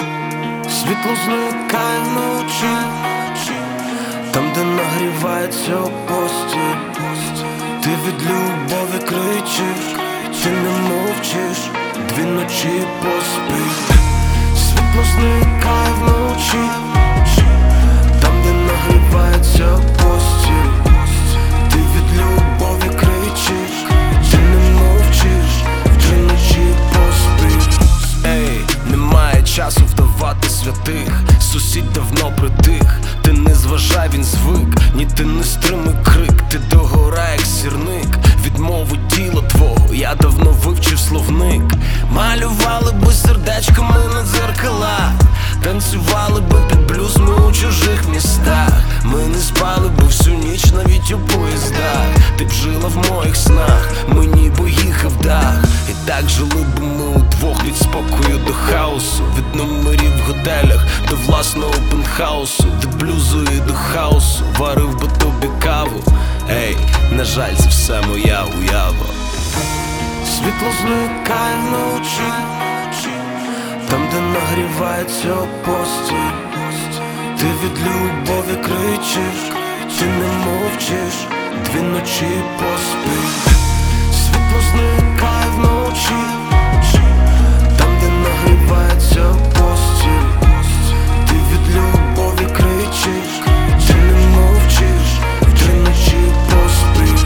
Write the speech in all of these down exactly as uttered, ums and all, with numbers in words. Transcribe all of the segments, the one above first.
Світло зникає вночі, там, де нагрівається постіль. Ти від любові кричиш, ти не мовчиш, дві ночі поспіль. Світло зникає вночі, там, де нагрівається постіль. Ти від любові кричиш, ти не мовчиш, дві ночі поспіль. Ей, немає часу вдавати святих, сусід давно притих. Ти не зважай, він звик, ні ти не стримуй крик. Ти догора, як сірник, відмову тіла твого я давно вивчив словник. Малювали би сердечками на дзеркалах, танцювали би під блюз ми у чужих містах. Ми не спали би всю ніч навіть у поїздах. Ти б жила в моїх снах, мені б їхав дах. І так жили б ми удвох від спокою до хаосу, від номерів в готелях до власного пентхаусу, від блюзу і до хаосу варив би тобі каву. Ей, на жаль, це все моя уява. Світло зникає вночі, там, де нагрівається постіль. Ти від любові кричиш, ти не мовчиш, дві ночі поспіль. Світло зникає вночі, там, де нагрівається постіль. Ти від любові кричиш, ти не мовчиш, дві ночі поспіль.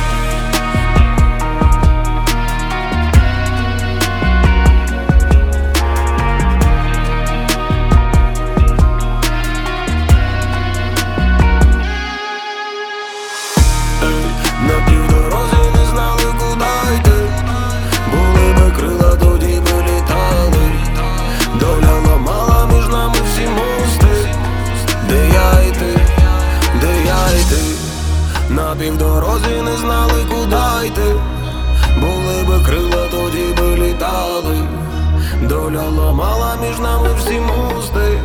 На півдорозі не знали, куди йти. Були би крила, тоді би літали. Доля ламала між нами всі мости. Де я і ти, де я і ти. На півдорозі не знали, куди йти. Були би крила, тоді би літали. Доля ламала між нами всі мости.